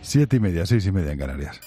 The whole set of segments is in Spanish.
7:30, 6:30 en Canarias.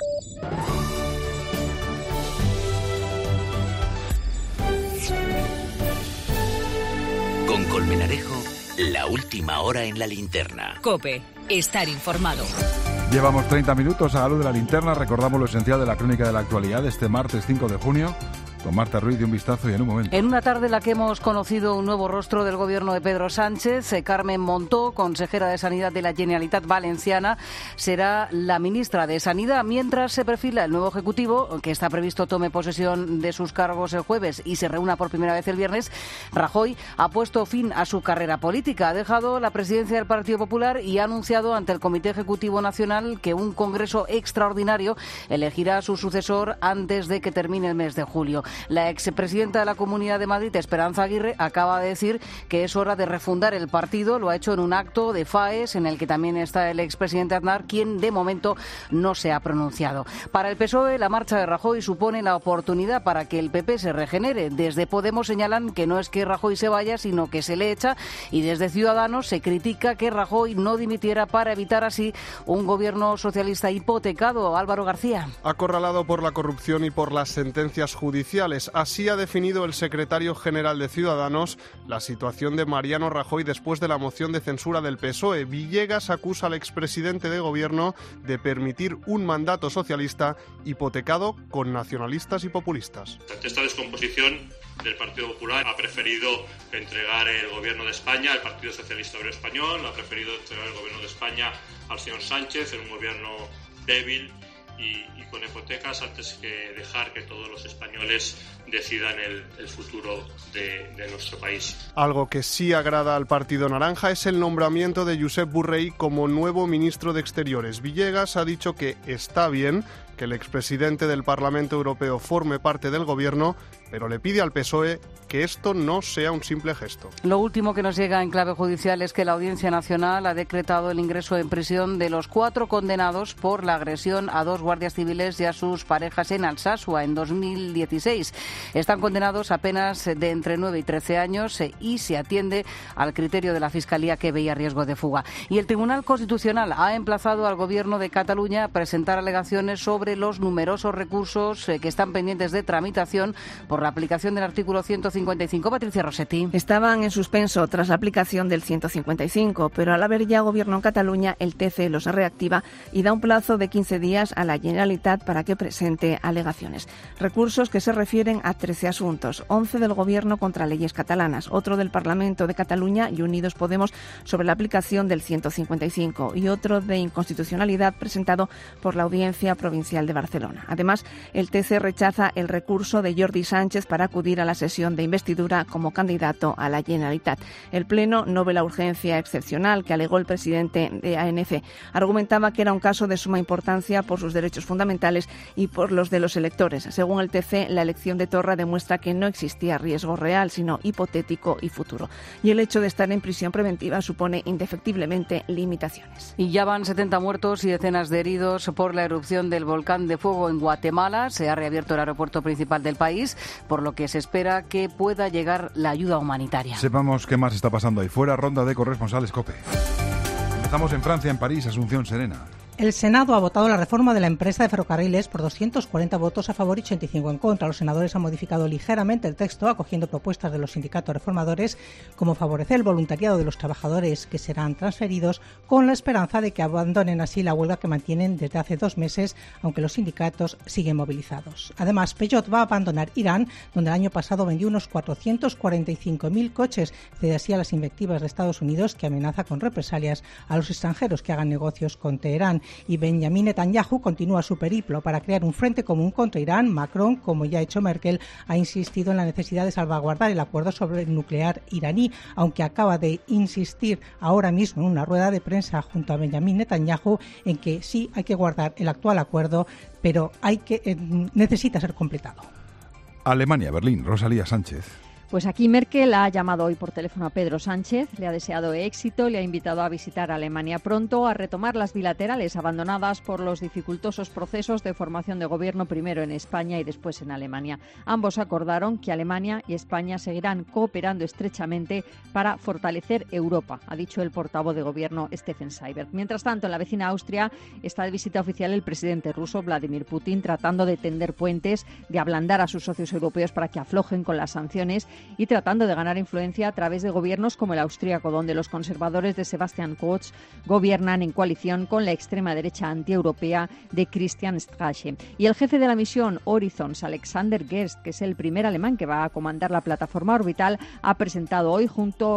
Con Colmenarejo, la última hora en la linterna. COPE, estar informado. Llevamos 30 minutos a la luz de la linterna. Recordamos lo esencial de la crónica de la actualidad de este martes 5 de junio. Con Marta Ruiz de Un Vistazo y en un momento. En una tarde en la que hemos conocido un nuevo rostro del gobierno de Pedro Sánchez, Carmen Montó, consejera de Sanidad de la Generalitat Valenciana, será la ministra de Sanidad, mientras se perfila el nuevo Ejecutivo, que está previsto tome posesión de sus cargos el jueves y se reúna por primera vez el viernes. Rajoy ha puesto fin a su carrera política, ha dejado la presidencia del Partido Popular y ha anunciado ante el Comité Ejecutivo Nacional que un congreso extraordinario elegirá a su sucesor antes de que termine el mes de julio. La expresidenta de la Comunidad de Madrid, Esperanza Aguirre, acaba de decir que es hora de refundar el partido. Lo ha hecho en un acto de FAES en el que también está el expresidente Aznar, quien de momento no se ha pronunciado. Para el PSOE, la marcha de Rajoy supone la oportunidad para que el PP se regenere. Desde Podemos señalan que no es que Rajoy se vaya, sino que se le echa, y desde Ciudadanos se critica que Rajoy no dimitiera para evitar así un gobierno socialista hipotecado. Álvaro García. Acorralado por la corrupción y por las sentencias judiciales. Así ha definido el secretario general de Ciudadanos la situación de Mariano Rajoy después de la moción de censura del PSOE. Villegas acusa al expresidente de gobierno de permitir un mandato socialista hipotecado con nacionalistas y populistas. Ante esta descomposición del Partido Popular, ha preferido entregar el gobierno de España al Partido Socialista Obrero Español, ha preferido entregar el gobierno de España al señor Sánchez en un gobierno débil y con hipotecas antes que dejar que todos los españoles decidan el futuro de nuestro país. Algo que sí agrada al Partido Naranja es el nombramiento de Josep Borrell como nuevo ministro de Exteriores. Villegas ha dicho que está bien que el expresidente del Parlamento Europeo forme parte del gobierno, pero le pide al PSOE que esto no sea un simple gesto. Lo último que nos llega en clave judicial es que la Audiencia Nacional ha decretado el ingreso en prisión de los 4 condenados por la agresión a 2 guardias civiles y a sus parejas en Alsasua en 2016. Están condenados a penas de entre 9 y 13 años y se atiende al criterio de la Fiscalía, que veía riesgo de fuga. Y el Tribunal Constitucional ha emplazado al Gobierno de Cataluña a presentar alegaciones sobre los numerosos recursos que están pendientes de tramitación por la aplicación del artículo 155. Patricia Rossetti. Estaban en suspenso tras la aplicación del 155, pero al haber ya gobierno en Cataluña, el TC los reactiva y da un plazo de 15 días a la Generalitat para que presente alegaciones. Recursos que se refieren a 13 asuntos, 11 del Gobierno contra leyes catalanas, otro del Parlamento de Cataluña y Unidos Podemos sobre la aplicación del 155 y otro de inconstitucionalidad presentado por la Audiencia Provincial de Barcelona. Además, el TC rechaza el recurso de Jordi Sánchez para acudir a la sesión de investidura como candidato a la Generalitat. El Pleno no ve la urgencia excepcional que alegó el presidente de ANC. Argumentaba que era un caso de suma importancia por sus derechos fundamentales y por los de los electores. Según el TC, la elección de Torra demuestra que no existía riesgo real, sino hipotético y futuro. Y el hecho de estar en prisión preventiva supone indefectiblemente limitaciones. Y ya van 70 muertos y decenas de heridos por la erupción del volcán de fuego en Guatemala. Se ha reabierto el aeropuerto principal del país, por lo que se espera que pueda llegar la ayuda humanitaria. Sepamos qué más está pasando ahí fuera. Ronda de corresponsales COPE. Empezamos en Francia, en París, Asunción Serena. El Senado ha votado la reforma de la empresa de ferrocarriles por 240 votos a favor y 85 en contra. Los senadores han modificado ligeramente el texto, acogiendo propuestas de los sindicatos reformadores, como favorecer el voluntariado de los trabajadores que serán transferidos, con la esperanza de que abandonen así la huelga que mantienen desde hace 2 meses, aunque los sindicatos siguen movilizados. Además, Peugeot va a abandonar Irán, donde el año pasado vendió unos 445.000 coches, cede así a las invectivas de Estados Unidos, que amenaza con represalias a los extranjeros que hagan negocios con Teherán. Y Benjamin Netanyahu continúa su periplo para crear un frente común contra Irán. Macron, como ya ha hecho Merkel, ha insistido en la necesidad de salvaguardar el acuerdo sobre el nuclear iraní, aunque acaba de insistir ahora mismo en una rueda de prensa junto a Benjamin Netanyahu en que sí hay que guardar el actual acuerdo, pero necesita ser completado. Alemania, Berlín, Rosalía Sánchez. Pues aquí Merkel ha llamado hoy por teléfono a Pedro Sánchez, le ha deseado éxito, le ha invitado a visitar Alemania pronto, a retomar las bilaterales abandonadas por los dificultosos procesos de formación de gobierno, primero en España y después en Alemania. Ambos acordaron que Alemania y España seguirán cooperando estrechamente para fortalecer Europa, ha dicho el portavoz de gobierno Steffen Seibert. Mientras tanto, en la vecina Austria está de visita oficial el presidente ruso Vladimir Putin, tratando de tender puentes, de ablandar a sus socios europeos para que aflojen con las sanciones y tratando de ganar influencia a través de gobiernos como el austríaco, donde los conservadores de Sebastian Kurz gobiernan en coalición con la extrema derecha antieuropea de Christian Strache. Y el jefe de la misión Horizons, Alexander Gerst, que es el primer alemán que va a comandar la plataforma orbital, ha presentado hoy,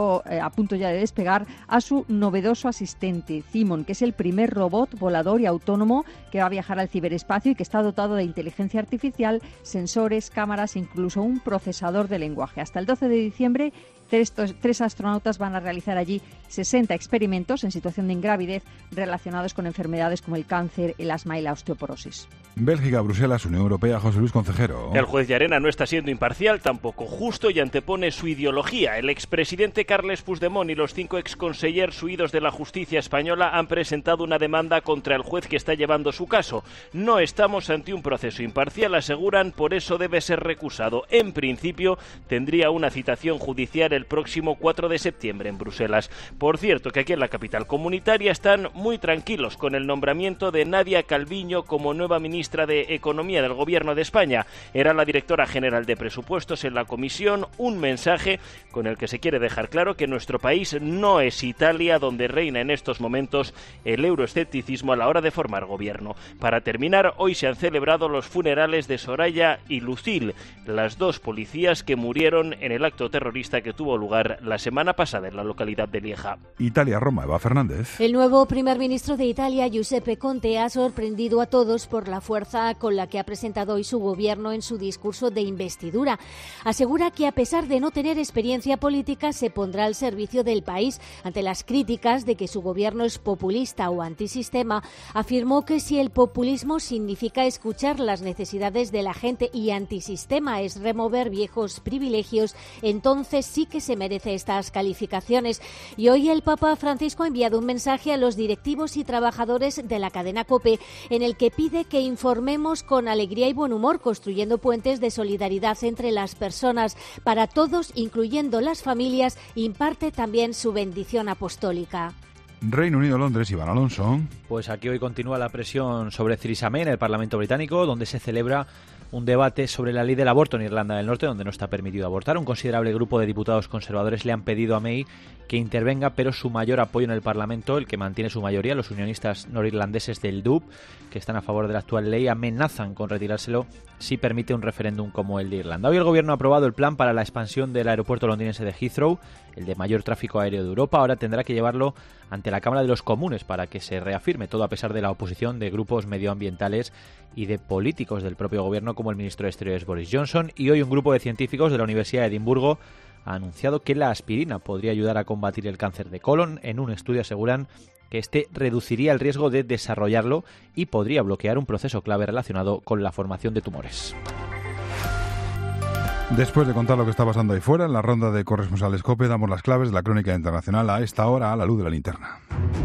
a punto ya de despegar, a su novedoso asistente, Simon, que es el primer robot volador y autónomo que va a viajar al ciberespacio y que está dotado de inteligencia artificial, sensores, cámaras e incluso un procesador de lenguaje. Hasta el 12 de diciembre, tres astronautas van a realizar allí 60 experimentos en situación de ingravidez relacionados con enfermedades como el cáncer, el asma y la osteoporosis. Bélgica, Bruselas, Unión Europea, José Luis Concejero. El juez Llarena no está siendo imparcial, tampoco justo, y antepone su ideología. El expresidente Carles Puigdemont y los 5 exconsellers huidos de la justicia española han presentado una demanda contra el juez que está llevando su caso. No estamos ante un proceso imparcial, aseguran, por eso debe ser recusado. En principio, tendría una citación judicial el próximo 4 de septiembre en Bruselas. Por cierto, que aquí en la capital comunitaria están muy tranquilos con el nombramiento de Nadia Calviño como nueva ministra de Economía del Gobierno de España. Era la directora general de Presupuestos en la comisión, un mensaje con el que se quiere dejar claro que nuestro país no es Italia, donde reina en estos momentos el euroescepticismo a la hora de formar gobierno. Para terminar, hoy se han celebrado los funerales de Soraya y Lucille, las 2 policías que murieron en el acto terrorista que tuvo lugar la semana pasada en la localidad de Lieja. Italia, Roma, Eva Fernández. El nuevo primer ministro de Italia, Giuseppe Conte, ha sorprendido a todos por la fuerza con la que ha presentado hoy su gobierno en su discurso de investidura. Asegura que a pesar de no tener experiencia política, se pondrá al servicio del país. Ante las críticas de que su gobierno es populista o antisistema, afirmó que si el populismo significa escuchar las necesidades de la gente y antisistema es remover viejos privilegios, entonces sí que se merece estas calificaciones. Y hoy el Papa Francisco ha enviado un mensaje a los directivos y trabajadores de la cadena COPE en el que pide que informemos con alegría y buen humor, construyendo puentes de solidaridad entre las personas. Para todos, incluyendo las familias, imparte también su bendición apostólica. Reino Unido, Londres, Iván Alonso. Pues aquí hoy continúa la presión sobre Theresa May en el Parlamento británico, donde se celebra un debate sobre la ley del aborto en Irlanda del Norte, donde no está permitido abortar. Un considerable grupo de diputados conservadores le han pedido a May que intervenga, pero su mayor apoyo en el Parlamento, el que mantiene su mayoría, los unionistas norirlandeses del DUP, que están a favor de la actual ley, amenazan con retirárselo si permite un referéndum como el de Irlanda. Hoy el Gobierno ha aprobado el plan para la expansión del aeropuerto londinense de Heathrow, el de mayor tráfico aéreo de Europa. Ahora tendrá que llevarlo ante la Cámara de los Comunes para que se reafirme, todo a pesar de la oposición de grupos medioambientales y de políticos del propio Gobierno, como el ministro de Exteriores Boris Johnson. Y hoy un grupo de científicos de la Universidad de Edimburgo ha anunciado que la aspirina podría ayudar a combatir el cáncer de colon. En un estudio aseguran que este reduciría el riesgo de desarrollarlo y podría bloquear un proceso clave relacionado con la formación de tumores. Después de contar lo que está pasando ahí fuera, en la ronda de corresponsales COPE damos las claves de la crónica internacional a esta hora a la luz de la linterna.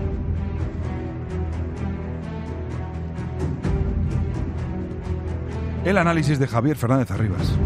El análisis de Javier Fernández Arribas.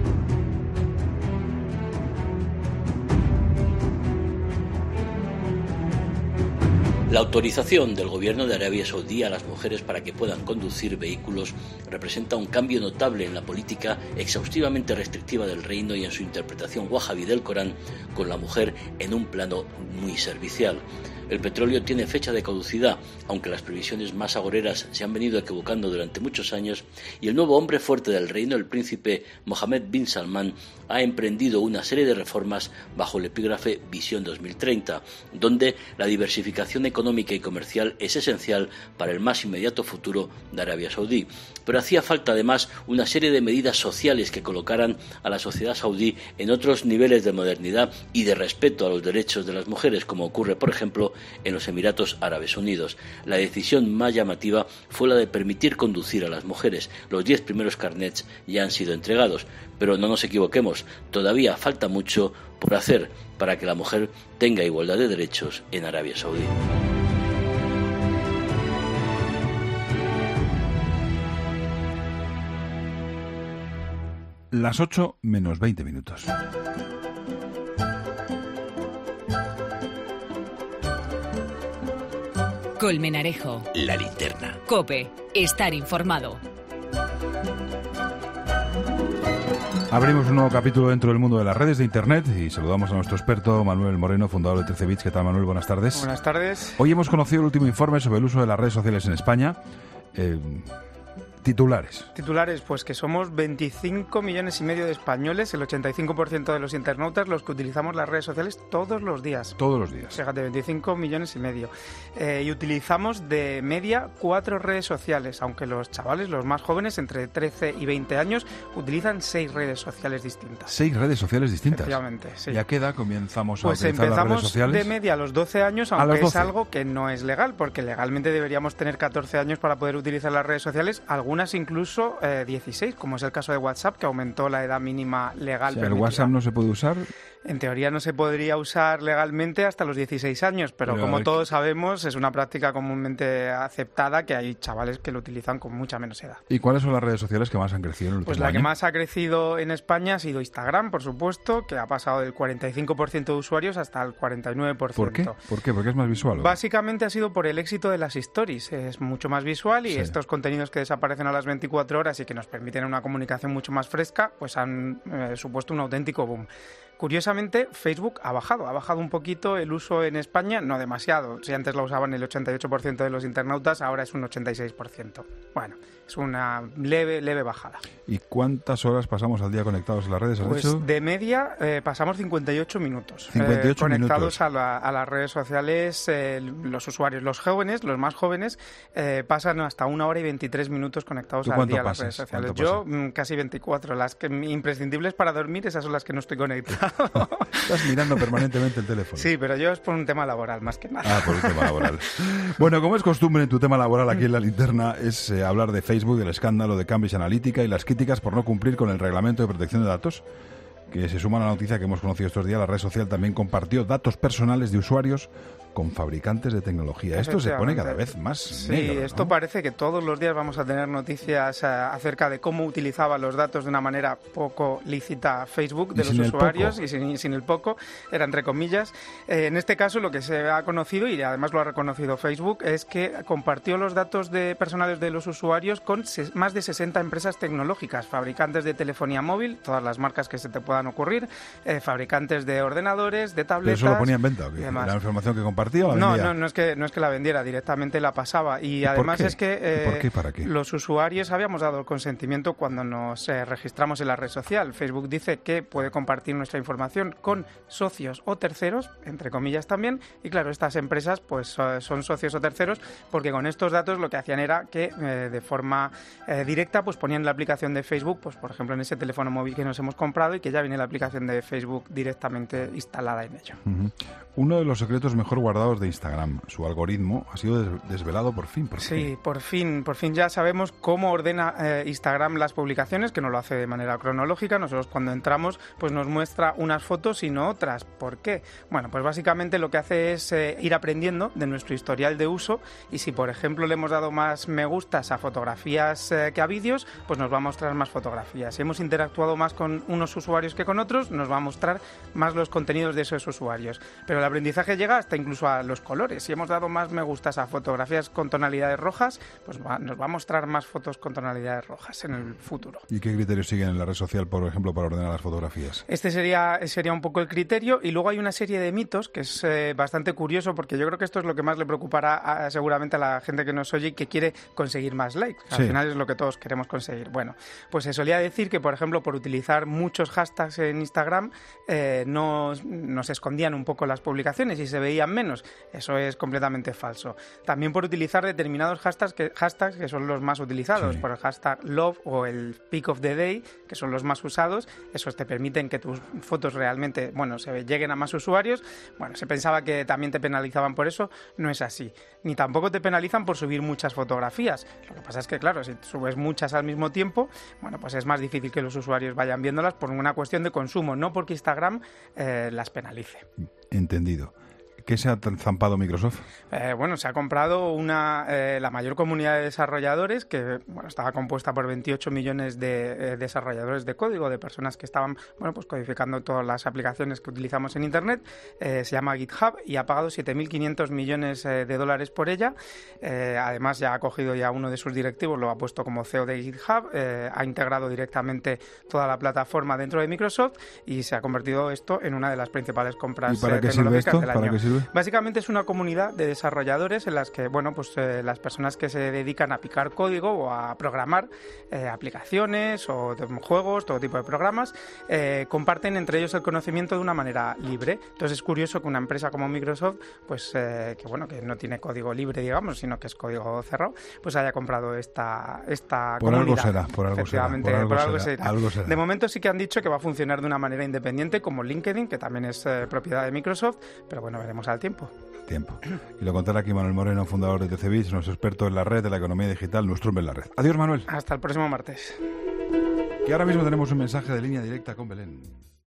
La autorización del gobierno de Arabia Saudí a las mujeres para que puedan conducir vehículos representa un cambio notable en la política exhaustivamente restrictiva del reino y en su interpretación wahabí del Corán, con la mujer en un plano muy servicial. El petróleo tiene fecha de caducidad, aunque las previsiones más agoreras se han venido equivocando durante muchos años, y el nuevo hombre fuerte del reino, el príncipe Mohammed bin Salman, ha emprendido una serie de reformas bajo el epígrafe Visión 2030, donde la diversificación económica y comercial es esencial para el más inmediato futuro de Arabia Saudí. Pero hacía falta además una serie de medidas sociales que colocaran a la sociedad saudí en otros niveles de modernidad y de respeto a los derechos de las mujeres, como ocurre, por ejemplo, en los Emiratos Árabes Unidos. La decisión más llamativa fue la de permitir conducir a las mujeres. Los 10 primeros carnets ya han sido entregados, pero no nos equivoquemos, todavía falta mucho por hacer para que la mujer tenga igualdad de derechos en Arabia Saudí. Las 8 menos 20 minutos. Colmenarejo. La linterna. COPE. Estar informado. Abrimos un nuevo capítulo dentro del mundo de las redes de Internet y saludamos a nuestro experto Manuel Moreno, fundador de 13 Bits. ¿Qué tal, Manuel? Buenas tardes. Buenas tardes. Hoy hemos conocido el último informe sobre el uso de las redes sociales en España. Titulares, pues que somos 25 millones y medio de españoles, el 85% de los internautas los que utilizamos las redes sociales todos los días. Todos los días. Fíjate, 25 millones y medio. Y utilizamos de media 4 redes sociales, aunque los chavales, los más jóvenes, entre 13 y 20 años, utilizan 6 redes sociales distintas. 6 redes sociales distintas. Efectivamente, sí. ¿Y a qué edad comenzamos a pues utilizar las redes sociales? Empezamos de media a los 12 años, aunque es algo que no es legal, porque legalmente deberíamos tener 14 años para poder utilizar las redes sociales, algunas incluso 16, como es el caso de WhatsApp, que aumentó la edad mínima legal. O sea, ¿el WhatsApp no se puede usar? En teoría no se podría usar legalmente hasta los 16 años, pero como todos sabemos, es una práctica comúnmente aceptada que hay chavales que lo utilizan con mucha menos edad. ¿Y cuáles son las redes sociales que más han crecido en el último año? Pues la que más ha crecido en España ha sido Instagram, por supuesto, que ha pasado del 45% de usuarios hasta el 49%. ¿Por qué? ¿Porque es más visual? Básicamente ha sido por el éxito de las stories. Es mucho más visual y estos contenidos que desaparecen a las 24 horas y que nos permiten una comunicación mucho más fresca, pues han supuesto un auténtico boom. Curiosamente, Facebook ha bajado un poquito el uso en España, no demasiado. Si antes lo usaban el 88% de los internautas, ahora es un 86%. Bueno, es una leve bajada. ¿Y cuántas horas pasamos al día conectados en las redes? Pues de media pasamos 58 minutos. 58 conectados minutos. A las redes sociales, los usuarios, los jóvenes, los más jóvenes, pasan hasta 1 hora y 23 minutos conectados al día a las redes sociales. Yo casi 24. Las que imprescindibles para dormir, esas son las que no estoy conectado. Estás mirando permanentemente el teléfono. Sí, pero yo es por un tema laboral, más que nada. Ah, por un tema laboral. Bueno, como es costumbre en tu tema laboral aquí en La Linterna, es hablar de Facebook, del escándalo de Cambridge Analytica y las críticas por no cumplir con el reglamento de protección de datos, que se suma a la noticia que hemos conocido estos días. La red social también compartió datos personales de usuarios con fabricantes de tecnología. Esto se pone cada vez más negro, ¿no? Esto parece que todos los días vamos a tener noticias acerca de cómo utilizaba los datos de una manera poco lícita Facebook de los usuarios, y sin el poco, era entre comillas. En este caso lo que se ha conocido, y además lo ha reconocido Facebook, es que compartió los datos personales de los usuarios con más de 60 empresas tecnológicas, fabricantes de telefonía móvil, todas las marcas que se te puedan ocurrir, fabricantes de ordenadores, de tabletas. ¿Pero eso lo ponía en venta o qué? ¿La información que compartía o la vendía? No es que la vendiera, directamente la pasaba. Y además es que ¿por qué? ¿Para qué? Los usuarios habíamos dado el consentimiento cuando nos registramos en la red social. Facebook dice que puede compartir nuestra información con socios o terceros, entre comillas también, y claro, estas empresas pues son socios o terceros porque con estos datos lo que hacían era que de forma directa pues ponían la aplicación de Facebook, pues por ejemplo en ese teléfono móvil que nos hemos comprado y que ya viene la aplicación de Facebook directamente instalada en ello. Uh-huh. Uno de los secretos mejor guardados de Instagram, su algoritmo, ha sido desvelado por fin. Sí, por fin ya sabemos cómo ordena Instagram las publicaciones, que no lo hace de manera cronológica. Nosotros cuando entramos pues nos muestra unas fotos y no otras. ¿Por qué? Bueno, pues básicamente lo que hace es ir aprendiendo de nuestro historial de uso, y si por ejemplo le hemos dado más me gustas a fotografías que a vídeos, pues nos va a mostrar más fotografías. Si hemos interactuado más con unos usuarios que con otros, nos va a mostrar más los contenidos de esos usuarios. Pero el aprendizaje llega hasta incluso a los colores. Si hemos dado más me gustas a fotografías con tonalidades rojas, pues nos va a mostrar más fotos con tonalidades rojas en el futuro. ¿Y qué criterios siguen en la red social, por ejemplo, para ordenar las fotografías? Este sería un poco el criterio, y luego hay una serie de mitos que es bastante curioso, porque yo creo que esto es lo que más le preocupará seguramente a la gente que nos oye y que quiere conseguir más likes. Al final es lo que todos queremos conseguir. Bueno, pues se solía decir que, por ejemplo, por utilizar muchos hashtags en Instagram nos escondían un poco las publicaciones y se veían menos. buenos. Eso es completamente falso. También por utilizar determinados hashtags que son los más utilizados, por el hashtag love o el pic of the day, que son los más usados. Esos te permiten que tus fotos realmente, se lleguen a más usuarios. Se pensaba que también te penalizaban por eso. No es así. Ni tampoco te penalizan por subir muchas fotografías. Lo que pasa es que, claro, si subes muchas al mismo tiempo, pues es más difícil que los usuarios vayan viéndolas por una cuestión de consumo, no porque Instagram las penalice. Entendido. ¿Qué se ha zampado Microsoft? Se ha comprado la mayor comunidad de desarrolladores, que estaba compuesta por 28 millones de desarrolladores de código, de personas que estaban codificando todas las aplicaciones que utilizamos en Internet. Se llama GitHub y ha pagado 7.500 millones de dólares por ella. Además, ya ha cogido ya uno de sus directivos, lo ha puesto como CEO de GitHub, ha integrado directamente toda la plataforma dentro de Microsoft y se ha convertido esto en una de las principales compras tecnológicas del año. Básicamente es una comunidad de desarrolladores en las que las personas que se dedican a picar código o a programar aplicaciones o juegos, todo tipo de programas, comparten entre ellos el conocimiento de una manera libre. Entonces es curioso que una empresa como Microsoft, que no tiene código libre, digamos, sino que es código cerrado, haya comprado esta comunidad. Por algo será. De momento sí que han dicho que va a funcionar de una manera independiente, como LinkedIn, que también es propiedad de Microsoft, pero veremos al tiempo. Y lo contará aquí Manuel Moreno, fundador de TCBIS, nuestro experto en la red, de la economía digital, nuestro hombre en la red. Adiós, Manuel. Hasta el próximo martes. Que ahora mismo tenemos un mensaje de línea directa con Belén.